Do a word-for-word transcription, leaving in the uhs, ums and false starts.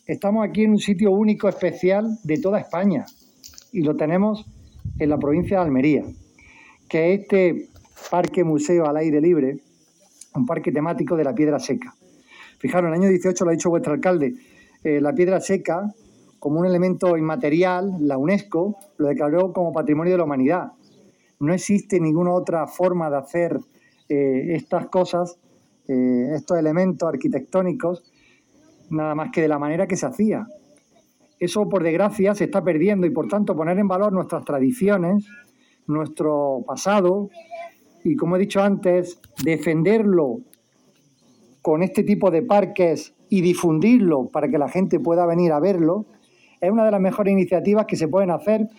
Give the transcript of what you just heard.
estamos aquí en un sitio único, especial de toda España, y lo tenemos en la provincia de Almería, que es este parque museo al aire libre, un parque temático de la piedra seca. Fijaros, en el año dieciocho, lo ha dicho vuestro alcalde, eh, la piedra seca, como un elemento inmaterial, la UNESCO lo declaró como Patrimonio de la Humanidad. No existe ninguna otra forma de hacer eh, estas cosas, eh, estos elementos arquitectónicos, nada más que de la manera que se hacía. Eso, por desgracia, se está perdiendo y, por tanto, poner en valor nuestras tradiciones, nuestro pasado y, como he dicho antes, defenderlo con este tipo de parques y difundirlo para que la gente pueda venir a verlo, es una de las mejores iniciativas que se pueden hacer